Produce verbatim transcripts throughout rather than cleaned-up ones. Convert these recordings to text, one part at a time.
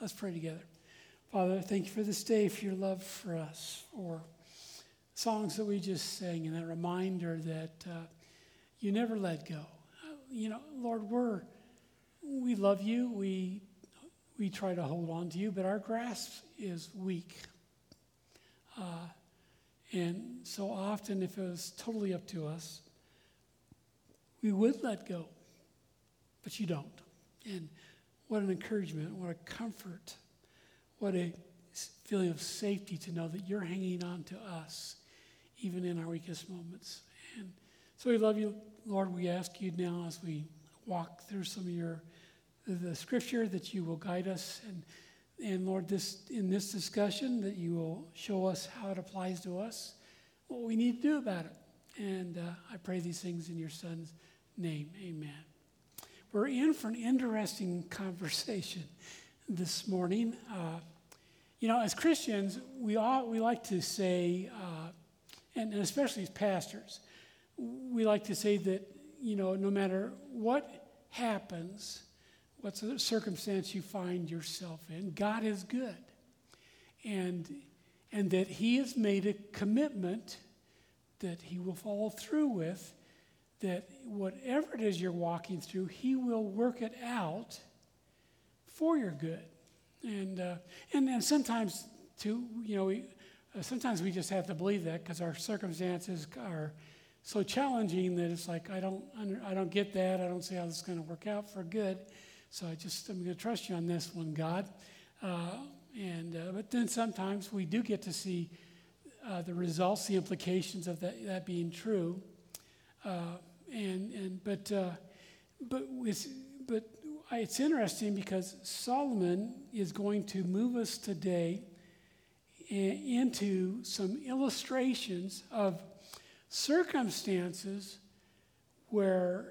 Let's pray together. Father, thank you for this day, for your love for us, for songs that we just sang, and that reminder that uh, you never let go. Uh, you know, Lord, we're we love you. We we try to hold on to you, but our grasp is weak. Uh, and so often, if it was totally up to us, we would let go, but you don't. And what an encouragement, what a comfort, what a feeling of safety to know that you're hanging on to us, even in our weakest moments. And so we love you, Lord. We ask you now as we walk through some of your the scripture that you will guide us, and and Lord, this in this discussion that you will show us how it applies to us, what we need to do about it. And uh, I pray these things in your Son's name. Amen. We're in for an interesting conversation this morning. Uh, you know, as Christians, we all we like to say, uh, and, and especially as pastors, we like to say that, you know, no matter what happens, what circumstance you find yourself in, God is good. And, and that he has made a commitment that he will follow through with, that whatever it is you're walking through, he will work it out for your good. And uh, and, and sometimes, too, you know, we, uh, sometimes we just have to believe that because our circumstances are so challenging that it's like, I don't under, I don't get that. I don't see how this is going to work out for good. So I just, I'm going to trust you on this one, God. Uh, and uh, but then sometimes we do get to see uh, the results, the implications of that, that being true. Uh, and and but uh, but it's, but it's interesting because Solomon is going to move us today into some illustrations of circumstances where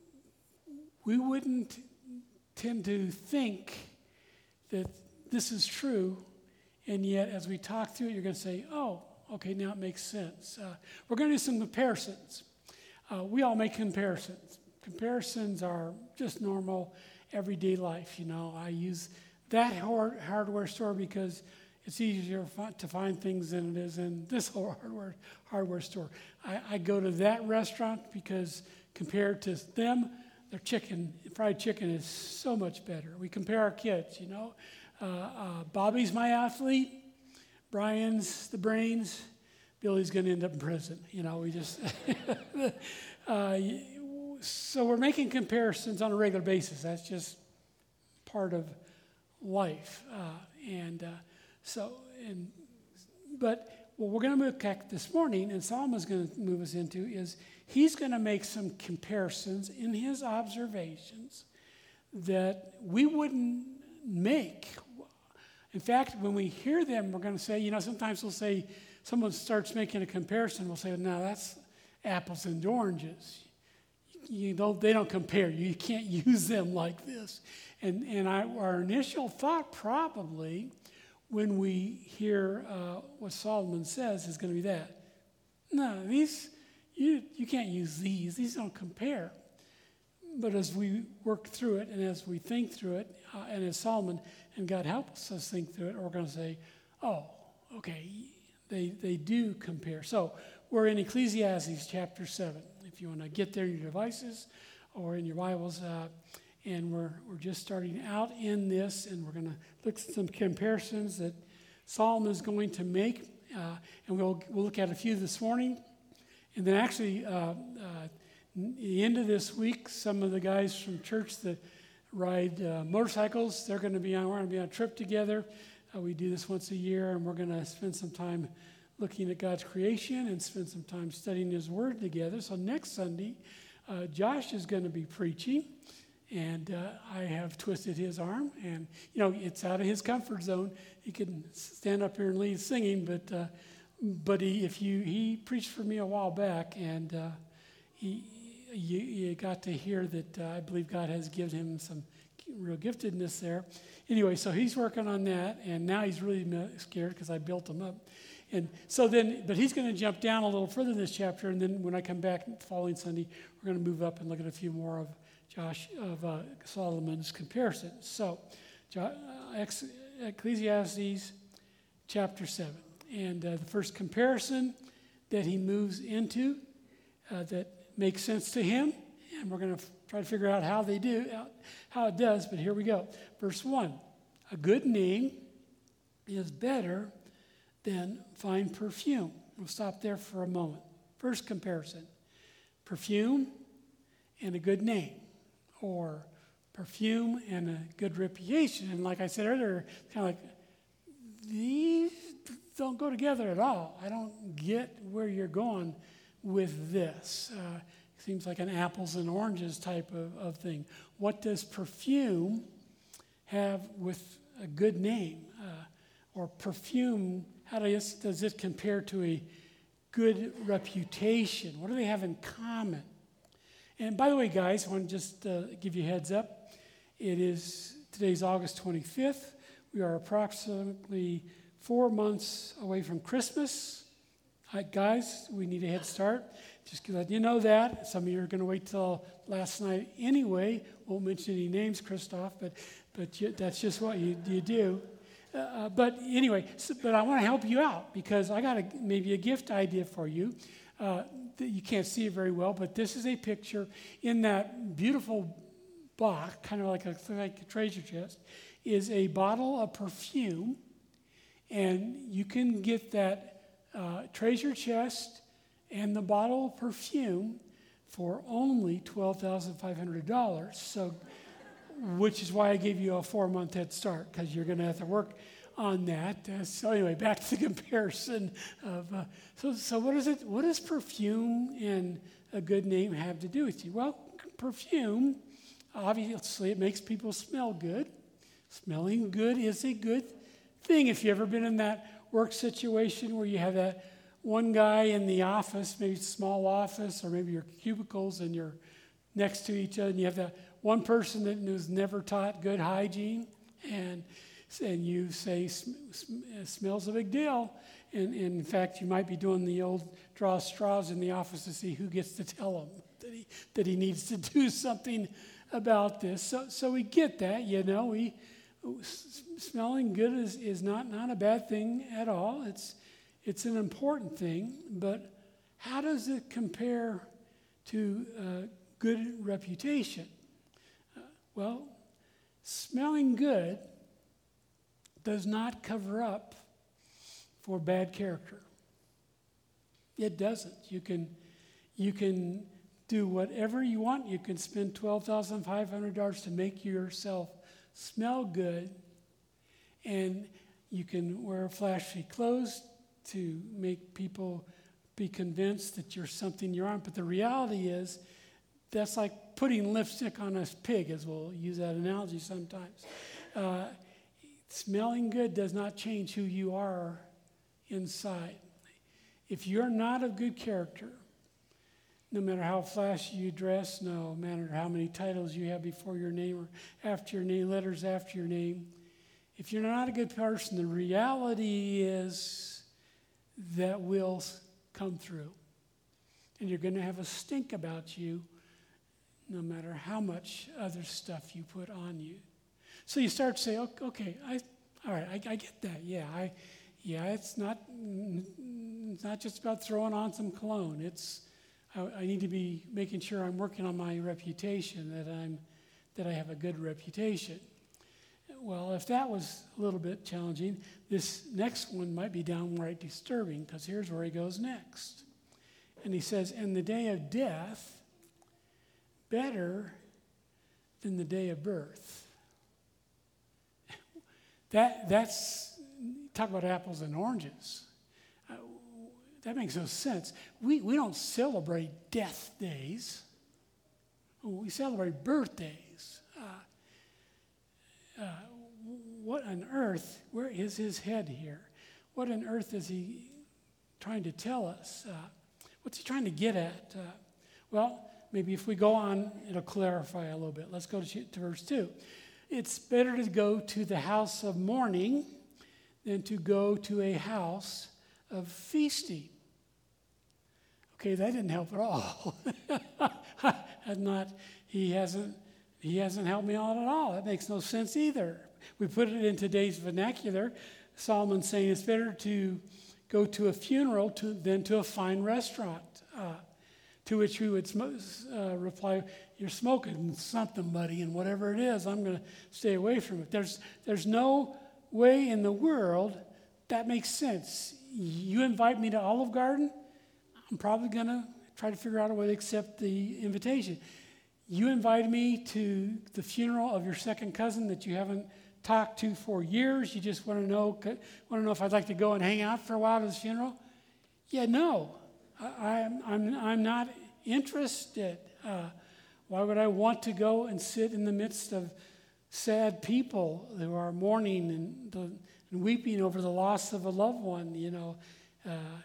we wouldn't tend to think that this is true, and yet as we talk through it, you're going to say, oh, okay, now it makes sense. Uh, we're going to do some comparisons. Uh, we all make comparisons. Comparisons are just normal everyday life. You know, I use that hard, hardware store because it's easier to find things than it is in this hardware hardware store. I, I go to that restaurant because compared to them, their chicken, fried chicken is so much better. We compare our kids, you know. Uh, uh, Bobby's my athlete. Brian's the brains. Billy's going to end up in prison. You know, we just... uh, so we're making comparisons on a regular basis. That's just part of life. Uh, and uh, so, and but what we're going to look at this morning, and Solomon's going to move us into, is he's going to make some comparisons in his observations that we wouldn't make. In fact, when we hear them, we're going to say, you know, sometimes we'll say, someone starts making a comparison, we'll say, no, that's apples and oranges. You don't, they don't compare. You can't use them like this. And, and I, our initial thought probably when we hear uh, what Solomon says is going to be that. No, these, you, you can't use these. These don't compare. But as we work through it and as we think through it, uh, and as Solomon and God helps us think through it, we're going to say, oh, okay, they, they do compare. So we're in Ecclesiastes chapter seven. If you want to get there in your devices or in your Bibles, uh, and we're we're just starting out in this, and we're going to look at some comparisons that Solomon is going to make, uh, and we'll we'll look at a few this morning, and then actually uh, uh, the end of this week, some of the guys from church that ride uh, motorcycles, they're going to be on. We're going to be on a trip together. Uh, we do this once a year, and we're going to spend some time looking at God's creation and spend some time studying His Word together. So next Sunday, uh, Josh is going to be preaching, and uh, I have twisted his arm, and you know it's out of his comfort zone. He can stand up here and lead singing, but uh, but he, if you he preached for me a while back, and uh, he you, you got to hear that uh, I believe God has given him some real giftedness there. Anyway, so he's working on that, and now he's really scared because I built him up. And so then, but he's going to jump down a little further in this chapter, and then when I come back the following Sunday, we're going to move up and look at a few more of Josh, of uh, Solomon's comparisons. So, uh, Ecclesiastes chapter seven. And uh, the first comparison that he moves into uh, that makes sense to him, and we're going to f- try to figure out how they do, how it does, but here we go. Verse one, a good name is better than fine perfume. We'll stop there for a moment. First comparison, perfume and a good name, or perfume and a good reputation. And like I said earlier, kind of like, these don't go together at all. I don't get where you're going with this. Uh, it seems like an apples and oranges type of, of thing. What does perfume have with a good name? Uh, or perfume, how does, does it compare to a good reputation? What do they have in common? And by the way, guys, I want to just uh, give you a heads up. It is, today's August twenty-fifth. We are approximately four months away from Christmas. Hi, guys, we need a head start. Just to let you know that. Some of you are going to wait till last night anyway. Won't mention any names, Christoph, but but you, that's just what you, you do. Uh, but anyway, so, but I want to help you out because I got a, maybe a gift idea for you. Uh, you can't see it very well, but this is a picture in that beautiful box, kind of like a, like a treasure chest, is a bottle of perfume, and you can get that uh, treasure chest and the bottle of perfume for only twelve thousand five hundred dollars. So, which is why I gave you a four-month head start, because you're going to have to work on that. Uh, so anyway, back to the comparison of. Uh, so, so what is it? What does perfume and a good name have to do with you? Well, perfume, obviously, it makes people smell good. Smelling good is a good thing. If you've ever been in that work situation where you have that one guy in the office, maybe it's a small office, or maybe your cubicles, and you're next to each other, and you have that one person that was never taught good hygiene, and and you say, it smells a big deal. And, and in fact, you might be doing the old draw straws in the office to see who gets to tell him that he, that he needs to do something about this. So, so we get that, you know. We smelling good is, is not, not a bad thing at all. It's it's an important thing, but how does it compare to uh, good reputation? Uh, well, smelling good does not cover up for bad character. It doesn't. You can you can do whatever you want. You can spend twelve thousand five hundred dollars to make yourself smell good, and you can wear flashy clothes to make people be convinced that you're something you aren't. But the reality is, that's like putting lipstick on a pig, as we'll use that analogy sometimes. Uh, smelling good does not change who you are inside. If you're not of good character, no matter how flashy you dress, no matter how many titles you have before your name or after your name, letters after your name, if you're not a good person, the reality is that will come through. And you're going to have a stink about you no matter how much other stuff you put on you. So you start to say, okay, I, all right, I, I get that. Yeah, I, yeah, it's not, it's not just about throwing on some cologne. It's, I, I need to be making sure I'm working on my reputation, that I'm, that I have a good reputation. Well, if that was a little bit challenging, this next one might be downright disturbing, because here's where he goes next. And he says, "And the day of death, better than the day of birth." That that's, talk about apples and oranges. Uh, that makes no sense. We, we don't celebrate death days. We celebrate birthdays. Uh, uh, what on earth, where is his head here? What on earth is he trying to tell us? Uh, what's he trying to get at? Uh, well, maybe if we go on, it'll clarify a little bit. Let's go to, to verse two. It's better to go to the house of mourning than to go to a house of feasting. Okay, that didn't help at all. not, he hasn't he hasn't helped me out at all. That makes no sense either. we put it in today's vernacular, Solomon's saying it's better to go to a funeral to, than to a fine restaurant. Uh, to which we would sm- uh, reply, you're smoking something, buddy, and whatever it is, I'm going to stay away from it. There's, there's no way in the world that makes sense. You invite me to Olive Garden, I'm probably going to try to figure out a way to accept the invitation. You invited me to the funeral of your second cousin that you haven't talked to for years. You just want to know want to know if I'd like to go and hang out for a while at his funeral. Yeah, no, I, I'm I'm I'm not interested. Uh, why would I want to go and sit in the midst of sad people who are mourning and, the, and weeping over the loss of a loved one? You know, uh,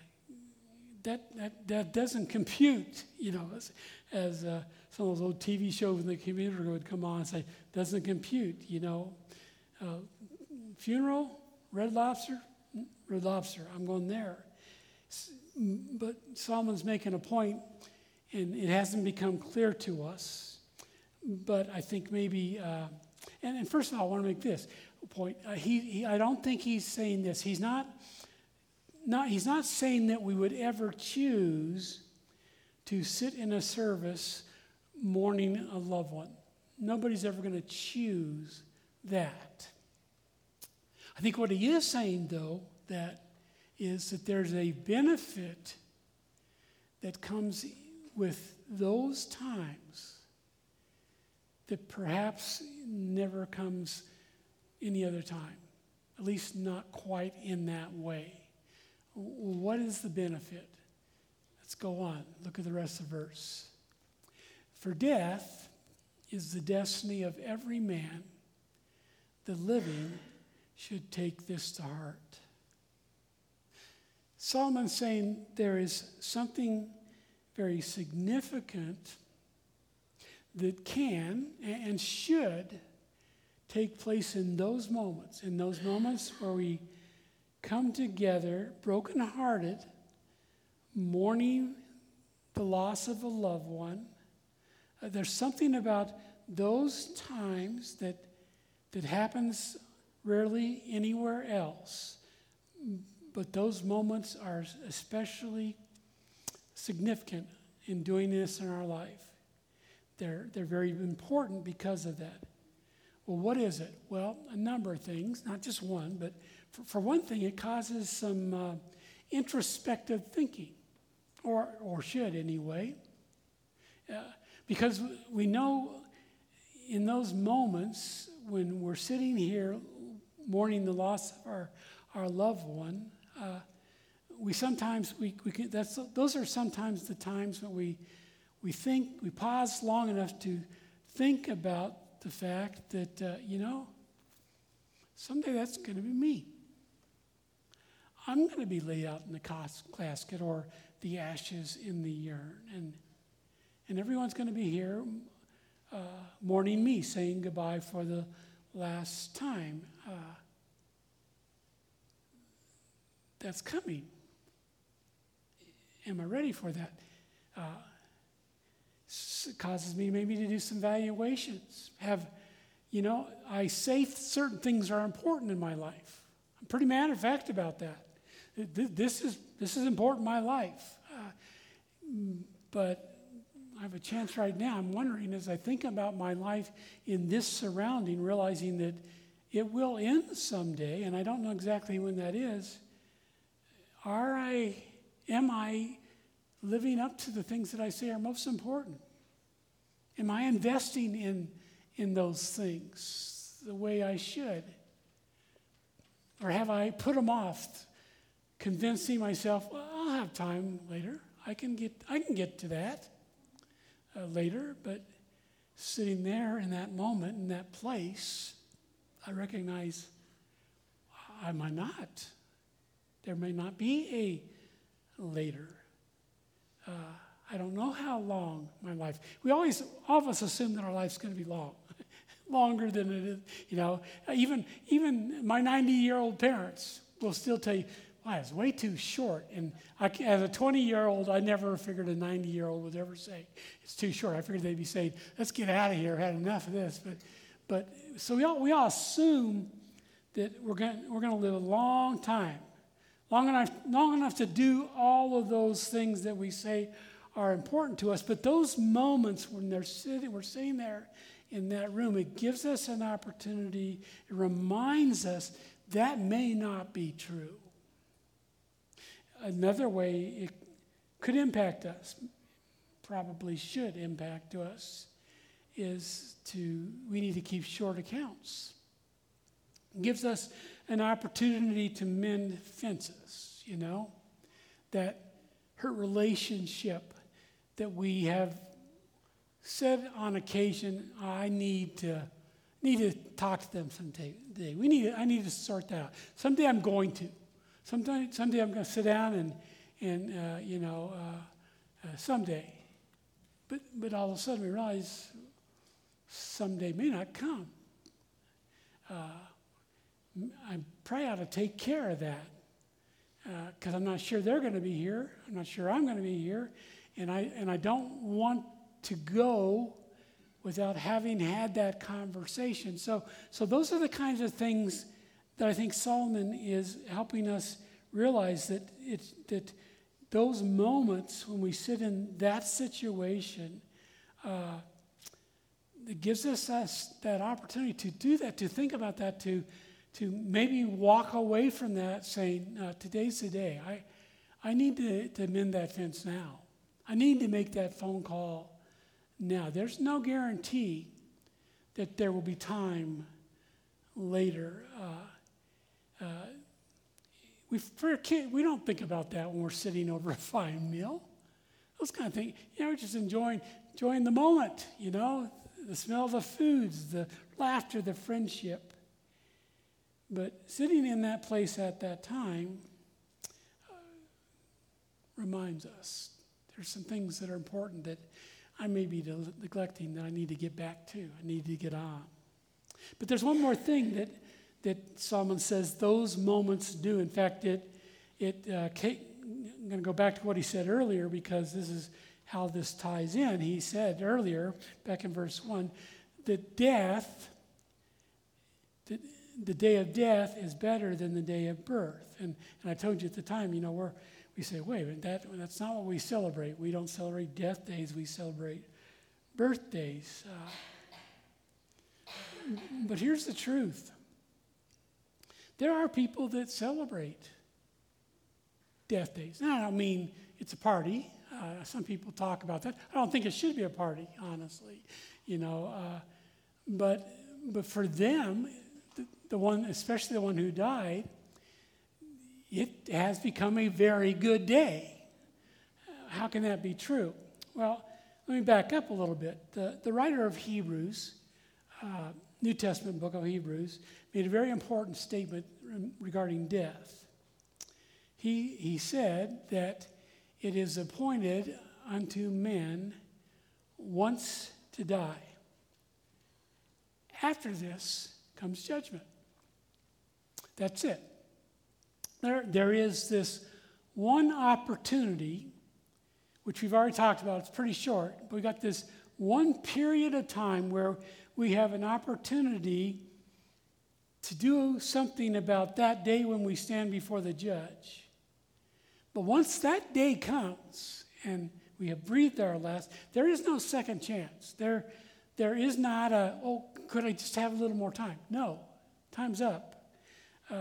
that that that doesn't compute. You know, as, as uh, some of those old T V shows in the computer would come on and say, doesn't compute. You know. Uh, funeral, Red Lobster, Red Lobster, I'm going there. But Solomon's making a point, and it hasn't become clear to us. But I think maybe, uh, and, and first of all, I want to make this point. Uh, he, he, I don't think he's saying this. He's not, not, he's not saying that we would ever choose to sit in a service mourning a loved one. Nobody's ever going to choose that. I think what he is saying, though, that is that there's a benefit that comes with those times that perhaps never comes any other time, at least not quite in that way. What is the benefit? Let's go on. Look at the rest of the verse. For death is the destiny of every man. The living should take this to heart. Solomon's saying there is something very significant that can and should take place in those moments, in those moments where we come together brokenhearted, mourning the loss of a loved one. Uh, there's something about those times that that happens rarely anywhere else. But those moments are especially significant in doing this in our life. They're, they're very important because of that. Well, what is it? Well, a number of things, not just one, but for, for one thing, it causes some uh, introspective thinking, or, or should anyway. Uh, because we know in those moments when we're sitting here mourning the loss of our, our loved one, uh, we sometimes, we, we can, that's, those are sometimes the times when we, we think, we pause long enough to think about the fact that, uh, you know, someday that's going to be me. I'm going to be laid out in the cas- casket or the ashes in the urn. And, and everyone's going to be here Uh, mourning me, saying goodbye for the last time. Uh, that's coming. Am I ready for that? Uh, it causes me maybe to do some valuations. Have, you know, I say certain things are important in my life. I'm pretty matter of fact about that. This is this is important in my life. Uh, but I have a chance right now. I'm wondering, as I think about my life in this surrounding, realizing that it will end someday, and I don't know exactly when that is. Are I, am I living up to the things that I say are most important? Am I investing in, in those things the way I should? Or have I put them off, convincing myself, well, I'll have time later. I can get, I can get to that. Uh, later, but sitting there in that moment, in that place, I recognize I might not. There may not be a later. Uh, I don't know how long my life. We always, all of us assume that our life's going to be long, longer than it is. You know, even even my ninety-year-old parents will still tell you, "Wow, it's way too short." And I, as a twenty-year-old, I never figured a ninety-year-old would ever say it's too short. I figured they'd be saying, "Let's get out of here. I've had enough of this." But, but so we all, we all assume that we're going we're going to live a long time, long enough long enough to do all of those things that we say are important to us. But those moments when they're sitting, we're sitting there in that room, it gives us an opportunity. It reminds us that may not be true. Another way it could impact us, probably should impact us, is to, we need to keep short accounts. It gives us an opportunity to mend fences, you know, that hurt relationship that we have said on occasion, I need to need to talk to them someday. We need I need to sort that out. Someday I'm going to. Someday, someday I'm going to sit down and, and uh, you know, uh, uh, someday. But, but all of a sudden we realize someday may not come. Uh, I pray ought to take care of that because uh, I'm not sure they're going to be here. I'm not sure I'm going to be here. And I, and I don't want to go without having had that conversation. So, so those are the kinds of things that I think Solomon is helping us realize, that it's that those moments when we sit in that situation, uh, it gives us, us that opportunity to do that, to think about that, to to maybe walk away from that saying, uh, today's the day. I I need to, to mend that fence now. I need to make that phone call now. There's no guarantee that there will be time later. Uh, uh, we, for a kid, we don't think about that when we're sitting over a fine meal. Those kind of things. You know, we're just enjoying, enjoying the moment, you know, the smell of the foods, the laughter, the friendship. But sitting in that place at that time uh, reminds us there's some things that are important that I may be neglecting that I need to get back to. I need to get on. But there's one more thing that that Solomon says those moments do. In fact, it it uh, I'm going to go back to what he said earlier because this is how this ties in. He said earlier, back in verse one, that death, the, the day of death is better than the day of birth. And and I told you at the time, you know, we're we say, wait, that, that's not what we celebrate. We don't celebrate death days. We celebrate birthdays. Uh, but here's the truth. There are people that celebrate death days. Now, I don't mean it's a party. Uh, some people talk about that. I don't think it should be a party, honestly. You know, uh, but but for them, the, the one, especially the one who died, it has become a very good day. How can that be true? Well, let me back up a little bit. The, the writer of Hebrews, uh, New Testament book of Hebrews, made a very important statement regarding death. He, he said that it is appointed unto men once to die. After this comes judgment. That's it. There, there is this one opportunity, which we've already talked about. It's pretty short, but we got this one period of time where we have an opportunity to do something about that day when we stand before the judge. But once that day comes and we have breathed our last, there is no second chance. There, there is not a, oh, could I just have a little more time? No, time's up. Uh,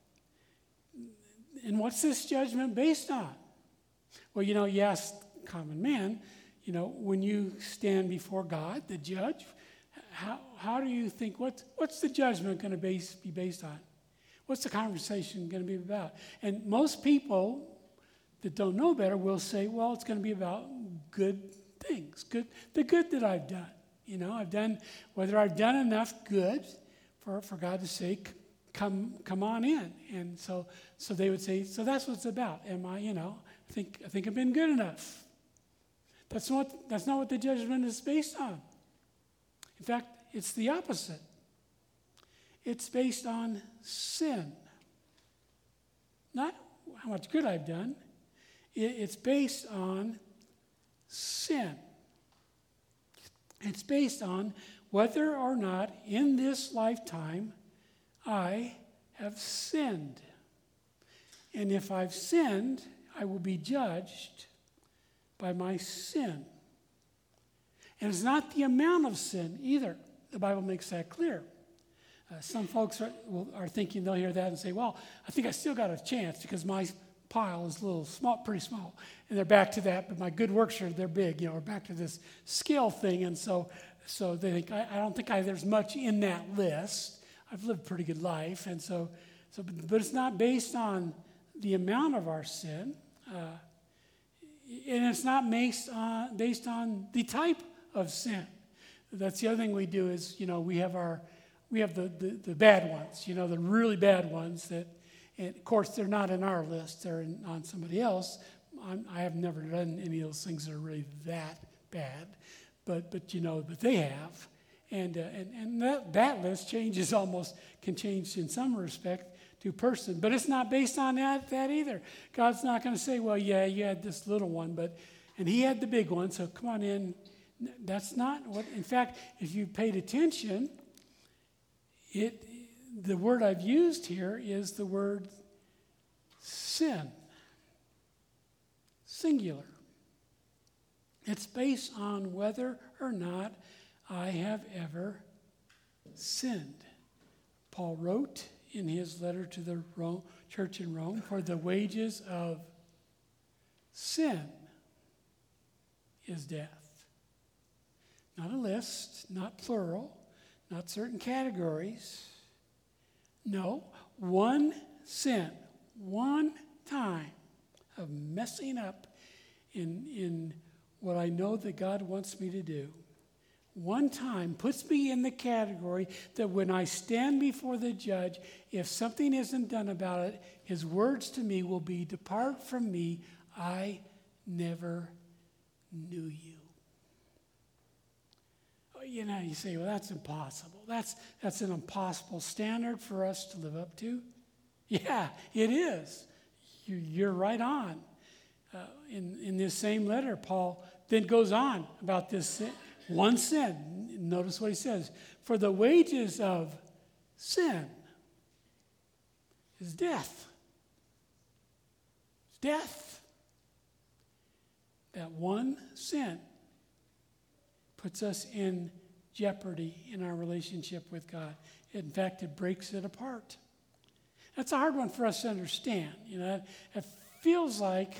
And what's this judgment based on? Well, you know, you ask common man, you know, when you stand before God, the judge, how how do you think, what, what's the judgment going to base, be based on? What's the conversation going to be about? And most people that don't know better will say, well, it's going to be about good things, good the good that I've done. You know, I've done, whether I've done enough good for, for God to say, Come, come on in, and so, so they would say, so that's what it's about. Am I, you know, I think, I think I've been good enough. That's not, that's not what the judgment is based on. In fact, it's the opposite. It's based on sin, not how much good I've done. It, it's based on sin. It's based on whether or not in this lifetime I have sinned. And if I've sinned, I will be judged by my sin. And it's not the amount of sin either. The Bible makes that clear. Uh, some folks are, will, are thinking they'll hear that and say, well, I think I still got a chance because my pile is a little small, pretty small. And they're back to that, but my good works are, they're big. You know, we're back to this scale thing. And so so they think, I, I don't think I, there's much in that list. I've lived a pretty good life. And so, so but, but it's not based on the amount of our sin. Uh, and it's not based on, based on the type of sin. That's the other thing we do is, you know, we have our, we have the, the, the bad ones, you know, the really bad ones that, and of course, they're not in our list. They're in, on somebody else. I'm, I have never done any of those things that are really that bad. But, but you know, but they have. And, uh, and, and that, that list changes almost, can change in some respect to person. But it's not based on that, that either. God's not going to say, well, yeah, you had this little one, but, and he had the big one, so come on in. That's not what, in fact, if you paid attention, it, the word I've used here is the word sin. Singular. It's based on whether or not I have ever sinned. Paul wrote in his letter to the Rome, church in Rome, for the wages of sin is death. Not a list, not plural, not certain categories. No, one sin, one time of messing up in, in what I know that God wants me to do. One time puts me in the category that when I stand before the judge, if something isn't done about it, his words to me will be, depart from me, I never knew you. You know, you say, well, that's impossible. That's, that's an impossible standard for us to live up to. Yeah, it is. You, you're right on. Uh, in, in this same letter, Paul then goes on about this sin, one sin. Notice what he says. For the wages of sin is death. It's death. That one sin puts us in jeopardy in our relationship with God. In fact, it breaks it apart. That's a hard one for us to understand. You know, it feels like,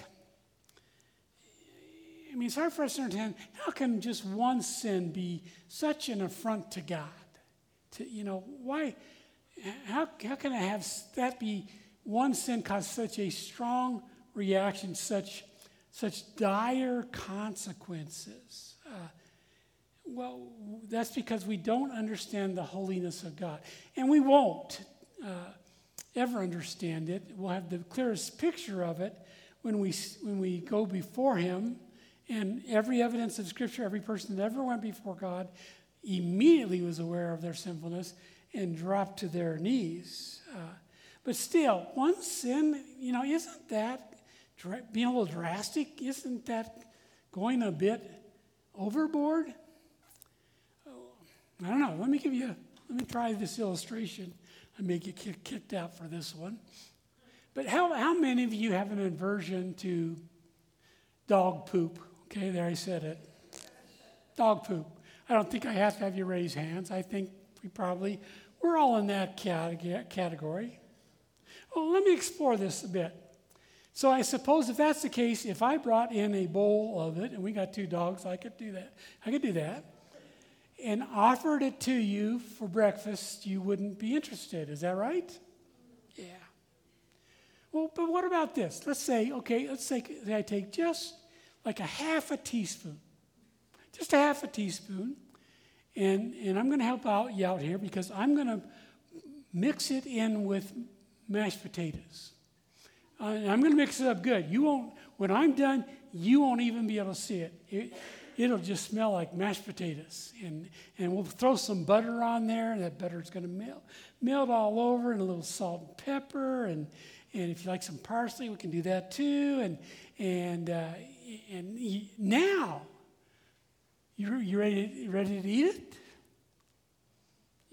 I mean, it's hard for us to understand, how can just one sin be such an affront to God? To, you know, why, how, how can I have that be, one sin cause such a strong reaction, such, such dire consequences? Uh, Well, that's because we don't understand the holiness of God. And we won't uh, ever understand it. We'll have the clearest picture of it when we when we go before him. And every evidence of Scripture, every person that ever went before God immediately was aware of their sinfulness and dropped to their knees. Uh, but still, one sin, you know, isn't that dra- being a little drastic? Isn't that going a bit overboard? I don't know. Let me give you, let me try this illustration. I may get kick, kicked out for this one. But how, how many of you have an aversion to dog poop? Okay, there I said it. Dog poop. I don't think I have to have you raise hands. I think we probably, we're all in that category. Well, let me explore this a bit. So I suppose if that's the case, if I brought in a bowl of it, and we got two dogs, I could do that. I could do that. And offered it to you for breakfast, you wouldn't be interested. Is that right? Yeah. Well, but what about this? Let's say, okay, let's say I take just like a half a teaspoon, just a half a teaspoon, and, and I'm going to help out you out here because I'm going to mix it in with mashed potatoes. Uh, and I'm going to mix it up good. You won't, when I'm done, you won't even be able to see it. it It'll just smell like mashed potatoes. And, and we'll throw some butter on there. And that butter's going to melt, melt all over, and a little salt and pepper. And, and if you like some parsley, we can do that too. And, and, uh, and now, you you ready, ready to eat it?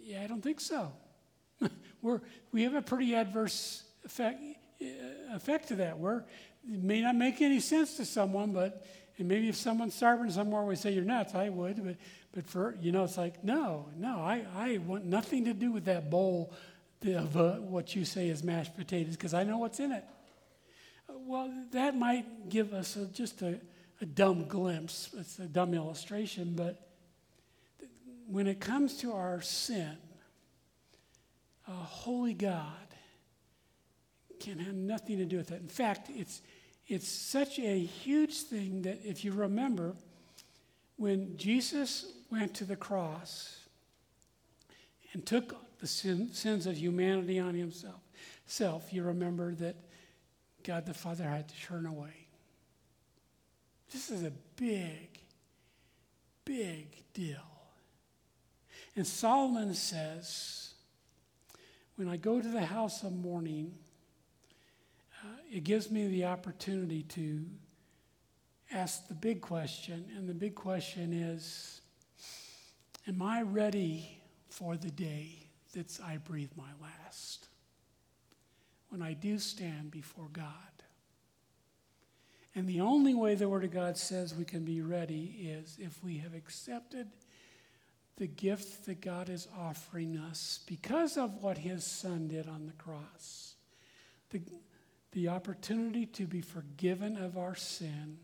yeah, I don't think so. We're, we have a pretty adverse effect, effect to that. We're, it may not make any sense to someone, but and maybe if someone's starving somewhere, we say, you're nuts, I would. But, but for, you know, it's like, no, no, I, I want nothing to do with that bowl of uh, what you say is mashed potatoes because I know what's in it. Well, that might give us a, just a, a dumb glimpse. It's a dumb illustration, but when it comes to our sin, a holy God can have nothing to do with that. In fact, it's it's such a huge thing that if you remember, when Jesus went to the cross and took the sin, sins of humanity on himself, self, you remember that God the Father had to turn away. This is a big, big deal. And Solomon says, when I go to the house of mourning, uh, it gives me the opportunity to ask the big question. And the big question is, am I ready for the day that I breathe my last? When I do stand before God. And the only way the Word of God says we can be ready is if we have accepted the gift that God is offering us because of what his Son did on the cross. The, the opportunity to be forgiven of our sin.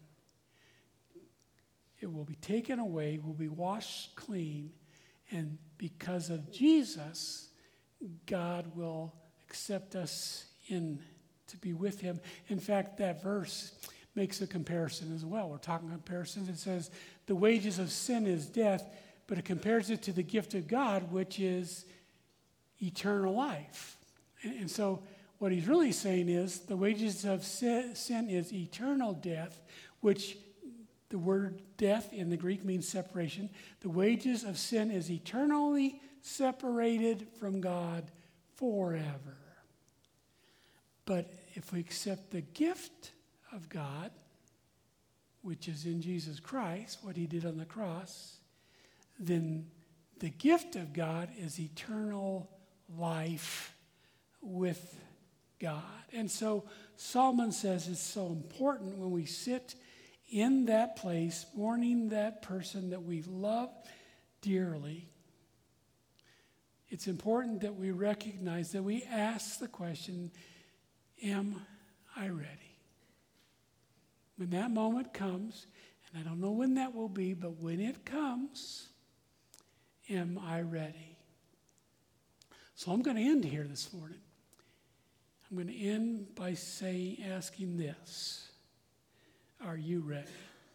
It will be taken away, will be washed clean, and because of Jesus, God will accept us in to be with him. In fact, that verse makes a comparison as well. We're talking comparisons. It says, the wages of sin is death, but it compares it to the gift of God, which is eternal life. And, and so what he's really saying is the wages of sin, sin is eternal death, which the word death in the Greek means separation. The wages of sin is eternally separated from God forever. But if we accept the gift of God, which is in Jesus Christ, what he did on the cross, then the gift of God is eternal life with God. And so Solomon says it's so important when we sit in that place, mourning that person that we love dearly. It's important that we recognize that we ask the question, am I ready? When that moment comes, and I don't know when that will be, but when it comes, am I ready? So I'm going to end here this morning. I'm going to end by saying, asking this. Are you ready?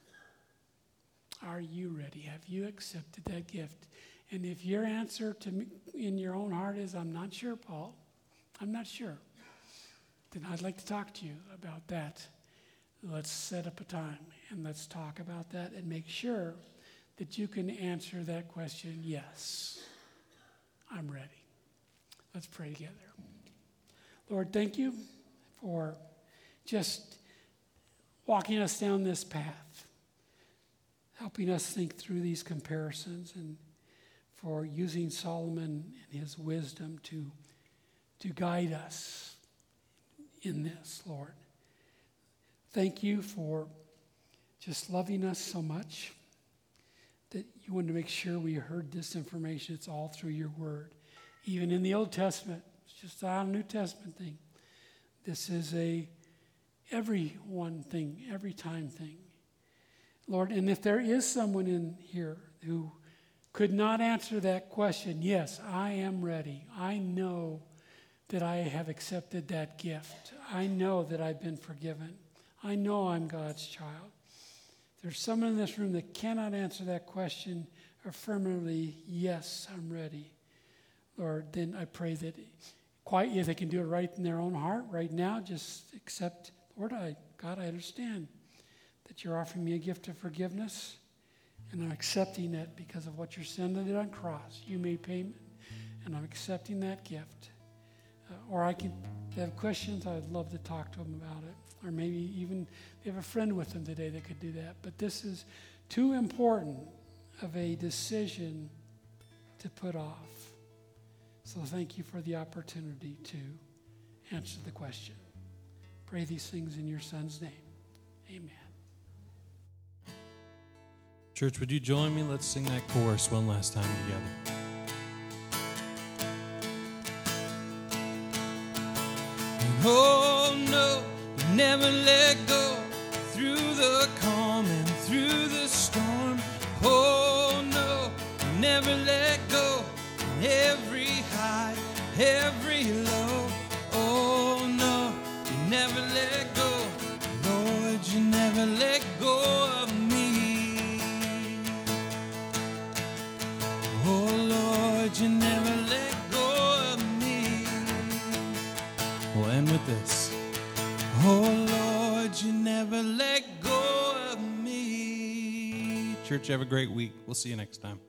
Are you ready? Have you accepted that gift? And if your answer to me in your own heart is, I'm not sure, Paul, I'm not sure, then I'd like to talk to you about that. Let's set up a time and let's talk about that and make sure that you can answer that question, yes, I'm ready. Let's pray together. Lord, thank you for just walking us down this path, helping us think through these comparisons, and for using Solomon and his wisdom to, to guide us in this, Lord. Thank you for just loving us so much that you wanted to make sure we heard this information. It's all through your word. Even in the Old Testament, it's just not a New Testament thing. This is a everyone thing, every time thing. Lord, and if there is someone in here who could not answer that question, yes, I am ready. I know that I have accepted that gift. I know that I've been forgiven. I know I'm God's child. There's someone in this room that cannot answer that question affirmatively, yes, I'm ready. Lord, then I pray that quietly they can do it right in their own heart right now. Just accept, Lord, I, God, I understand that you're offering me a gift of forgiveness, and I'm accepting it because of what your son did on the cross. You made payment, and I'm accepting that gift. Uh, or I can, if they have questions, I'd love to talk to them about it. Or maybe even they have a friend with them today that could do that. But this is too important of a decision to put off. So thank you for the opportunity to answer the question. Pray these things in your Son's name. Amen. Church, would you join me? Let's sing that chorus one last time together. Oh no, you never let go through the calm and through the storm. Oh no, you never let go in every high, every low. Oh no, you never let go. Lord, you never let go of me. Oh Lord, you never let go of me. We'll end with this. Oh Lord, you never let go of me. Church, have a great week. We'll see you next time.